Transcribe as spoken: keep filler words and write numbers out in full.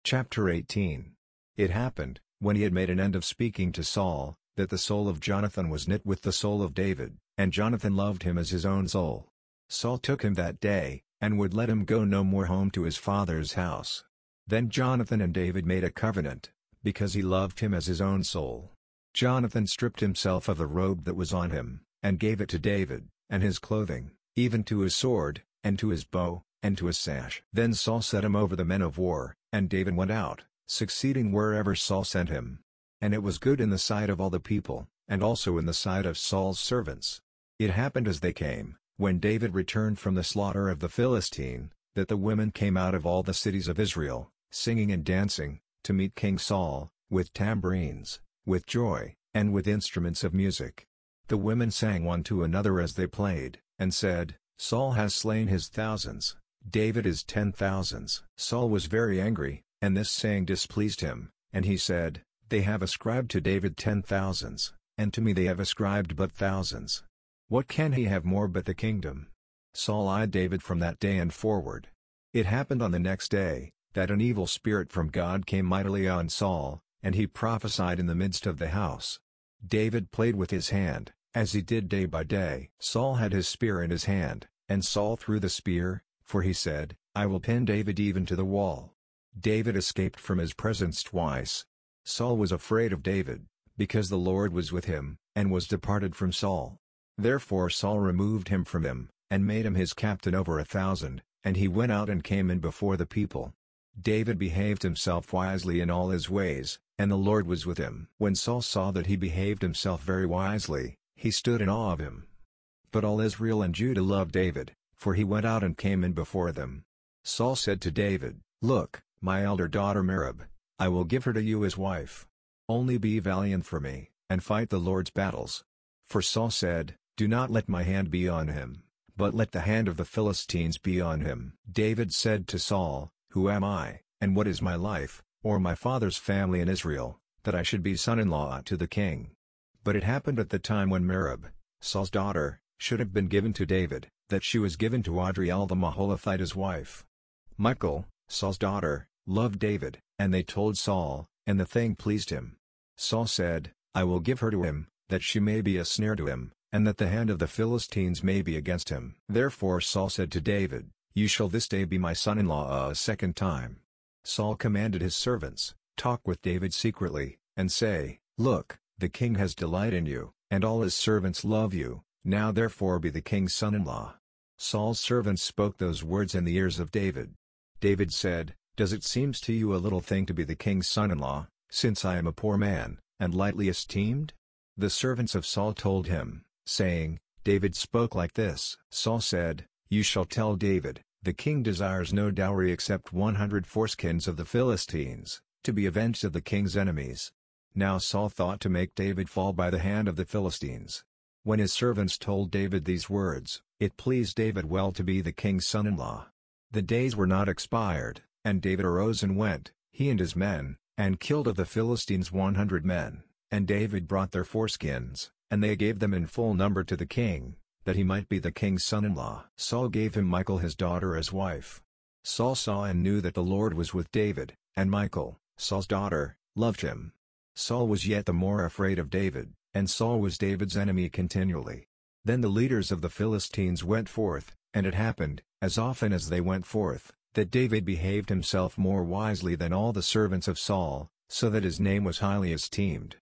Chapter eighteen. It happened, when he had made an end of speaking to Saul, that the soul of Jonathan was knit with the soul of David, and Jonathan loved him as his own soul. Saul took him that day, and would let him go no more home to his father's house. Then Jonathan and David made a covenant, because he loved him as his own soul. Jonathan stripped himself of the robe that was on him, and gave it to David, and his clothing, even to his sword, and to his bow, and to his sash. Then Saul set him over the men of war, and David went out, succeeding wherever Saul sent him. And it was good in the sight of all the people, and also in the sight of Saul's servants. It happened as they came, when David returned from the slaughter of the Philistine, that the women came out of all the cities of Israel, singing and dancing, to meet King Saul, with tambourines, with joy, and with instruments of music. The women sang one to another as they played, and said, "Saul has slain his thousands, David his ten thousands." Saul was very angry, and this saying displeased him, and he said, "They have ascribed to David ten thousands, and to me they have ascribed but thousands. What can he have more but the kingdom?" Saul eyed David from that day and forward. It happened on the next day, that an evil spirit from God came mightily on Saul, and he prophesied in the midst of the house. David played with his hand, as he did day by day. Saul had his spear in his hand, and Saul threw the spear, for he said, "I will pin David even to the wall." David escaped from his presence twice. Saul was afraid of David, because the Lord was with him, and was departed from Saul. Therefore Saul removed him from him, and made him his captain over a thousand, and he went out and came in before the people. David behaved himself wisely in all his ways, and the Lord was with him. When Saul saw that he behaved himself very wisely, he stood in awe of him. But all Israel and Judah loved David, for he went out and came in before them. Saul said to David, "Look, my elder daughter Merab, I will give her to you as wife. Only be valiant for me, and fight the Lord's battles." For Saul said, "Do not let my hand be on him, but let the hand of the Philistines be on him." David said to Saul, "Who am I, and what is my life, or my father's family in Israel, that I should be son-in-law to the king?" But it happened at the time when Merab, Saul's daughter, should have been given to David, that she was given to Adriel the Maholathite as wife. Michal, Saul's daughter, loved David, and they told Saul, and the thing pleased him. Saul said, "I will give her to him, that she may be a snare to him, and that the hand of the Philistines may be against him." Therefore Saul said to David, "You shall this day be my son-in-law a second time." Saul commanded his servants, "Talk with David secretly, and say, 'Look, the king has delight in you, and all his servants love you, now therefore be the king's son-in-law.'" Saul's servants spoke those words in the ears of David. David said, "Does it seem to you a little thing to be the king's son-in-law, since I am a poor man, and lightly esteemed?" The servants of Saul told him, saying, "David spoke like this." Saul said, "You shall tell David, the king desires no dowry except one hundred foreskins of the Philistines, to be avenged of the king's enemies." Now Saul thought to make David fall by the hand of the Philistines. When his servants told David these words, it pleased David well to be the king's son-in-law. The days were not expired, and David arose and went, he and his men, and killed of the Philistines one hundred men, and David brought their foreskins, and they gave them in full number to the king, that he might be the king's son-in-law. Saul gave him Michal his daughter as wife. Saul saw and knew that the Lord was with David, and Michal, Saul's daughter, loved him. Saul was yet the more afraid of David, and Saul was David's enemy continually. Then the leaders of the Philistines went forth, and it happened, as often as they went forth, that David behaved himself more wisely than all the servants of Saul, so that his name was highly esteemed.